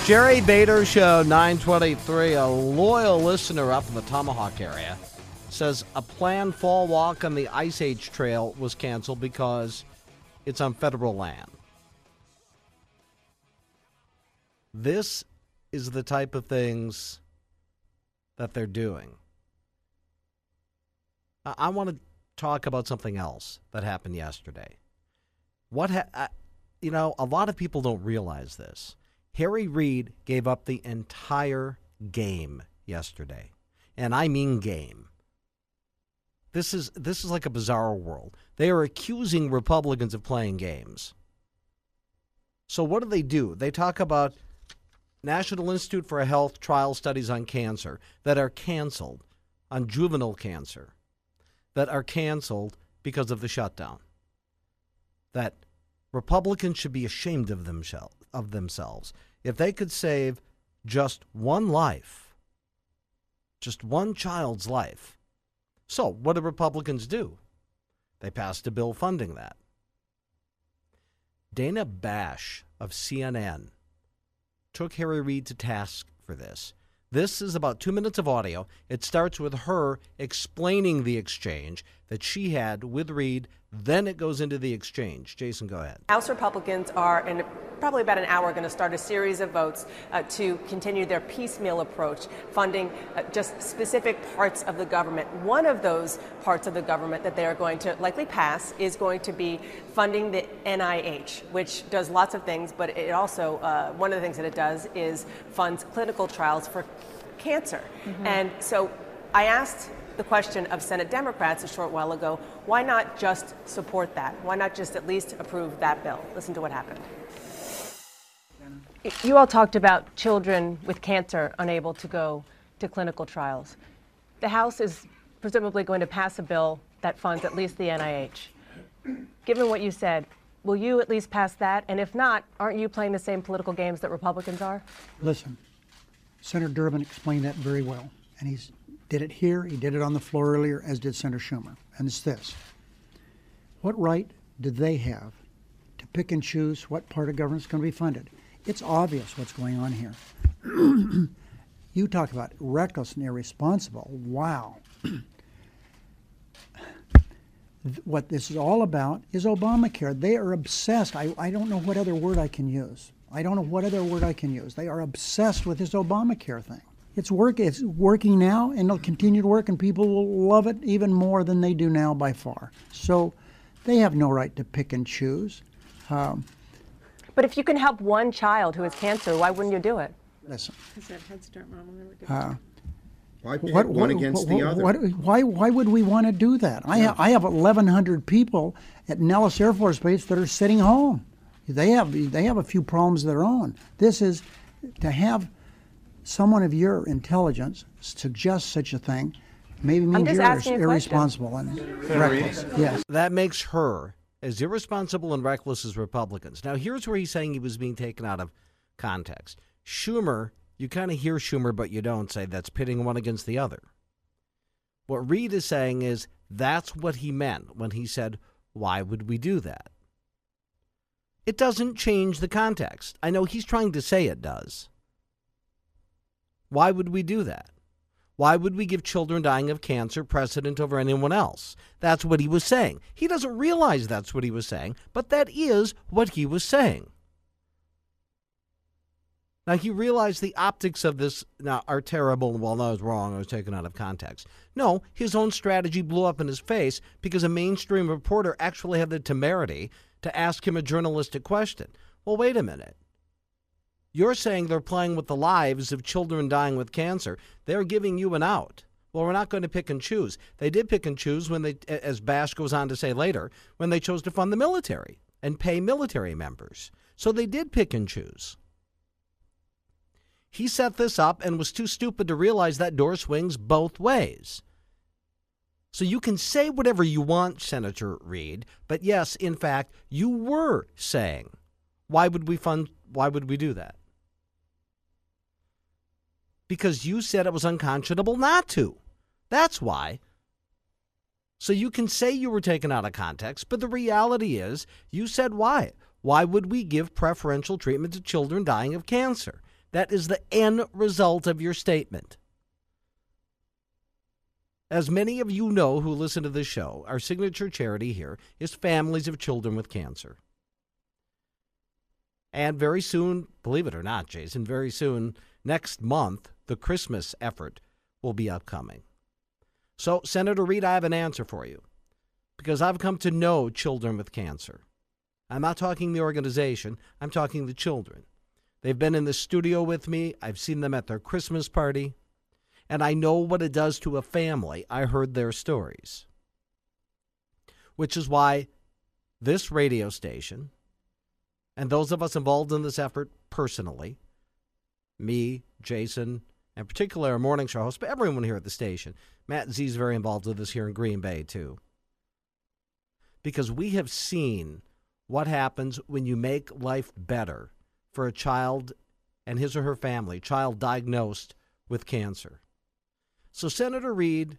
Jerry Bader Show, 923. A loyal listener up in the Tomahawk area says a planned fall walk on the Ice Age Trail was canceled because it's on federal land. This is the type of things that they're doing. I want to talk about something else that happened yesterday. A lot of people don't realize this. Harry Reid gave up the entire game yesterday. And I mean game. This is like a bizarre world. They are accusing Republicans of playing games. So what do? They talk about National Institute for Health trial studies on cancer that are canceled, on juvenile cancer, that are canceled because of the shutdown. That Republicans should be ashamed of themselves. If they could save just one life, just one child's life. So what do Republicans do? They passed a bill funding that. Dana Bash of CNN took Harry Reid to task for this. This is about 2 minutes of audio. It starts with her explaining the exchange that she had with Reid. Then it goes into the exchange. Jason, go ahead. House Republicans are, in probably about an hour, going to start a series of votes to continue their piecemeal approach, funding just specific parts of the government. One of those parts of the government that they are going to likely pass is going to be funding the NIH, which does lots of things, but it also, one of the things that it does is funds clinical trials for cancer. Mm-hmm. And so I asked the question of Senate Democrats a short while ago, why not just support that? Why not just at least approve that bill? Listen to what happened. You all talked about children with cancer unable to go to clinical trials. The House is presumably going to pass a bill that funds at least the NIH. Given what you said, will you at least pass that? And if not, aren't you playing the same political games that Republicans are? Listen, Senator Durbin explained that very well, and he did it here, he did it on the floor earlier, as did Senator Schumer. And it's this: what right do they have to pick and choose what part of government is going to be funded? It's obvious what's going on here. You talk about reckless and irresponsible. Wow. What this is all about is Obamacare. They are obsessed. I don't know what other word I can use. They are obsessed with this Obamacare thing. It's working now, and it'll continue to work, and people will love it even more than they do now by far. So they have no right to pick and choose. But if you can help one child who has cancer, why wouldn't you do it? Listen. Is that Head Start Mom will never get Why pit one against the other? Why would we want to do that? I have 1,100 people at Nellis Air Force Base that are sitting home. They have a few problems of their own. This is to have someone of your intelligence suggest such a thing. Maybe means you're irresponsible and reckless. Yes. That makes her as irresponsible and reckless as Republicans. Now, here's where he's saying he was being taken out of context. Schumer, you kind of hear Schumer, but you don't say that's pitting one against the other. What Reid is saying is that's what he meant when he said, why would we do that? It doesn't change the context. I know he's trying to say it does. Why would we do that? Why would we give children dying of cancer precedent over anyone else? That's what he was saying. He doesn't realize that's what he was saying, but that is what he was saying. Now, he realized the optics of this are terrible. Well, no, I was wrong. I was taken out of context. No, his own strategy blew up in his face because a mainstream reporter actually had the temerity to ask him a journalistic question. Well, wait a minute. You're saying they're playing with the lives of children dying with cancer. They're giving you an out. Well, we're not going to pick and choose. They did pick and choose when they, as Bash goes on to say later, when they chose to fund the military and pay military members. So they did pick and choose. He set this up and was too stupid to realize that door swings both ways. So you can say whatever you want, Senator Reid, but yes, in fact, you were saying, why would we do that? Because you said it was unconscionable not to. That's why. So you can say you were taken out of context, but the reality is you said why. Why would we give preferential treatment to children dying of cancer? That is the end result of your statement. As many of you know who listen to this show, our signature charity here is Families of Children with Cancer. And very soon, believe it or not, Jason, very soon, next month, the Christmas effort will be upcoming. So, Senator Reid, I have an answer for you, because I've come to know children with cancer. I'm not talking the organization, I'm talking the children. They've been in the studio with me, I've seen them at their Christmas party, and I know what it does to a family. I heard their stories. Which is why this radio station, and those of us involved in this effort personally, me, Jason, and particularly our morning show host, but everyone here at the station, Matt Z is very involved with this here in Green Bay too. Because we have seen what happens when you make life better for a child and his or her family, child diagnosed with cancer. So, Senator Reid,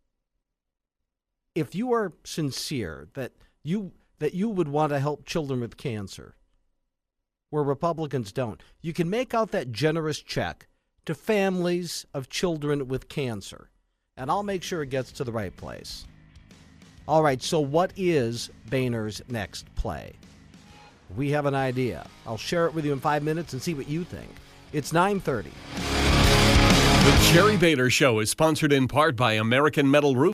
if you are sincere that you would want to help children with cancer, where Republicans don't, you can make out that generous check to Families of Children with Cancer, and I'll make sure it gets to the right place. All right, so what is Boehner's next play? We have an idea. I'll share it with you in 5 minutes and see what you think. It's 9:30. The Jerry Boehner Show is sponsored in part by American Metal Roofing.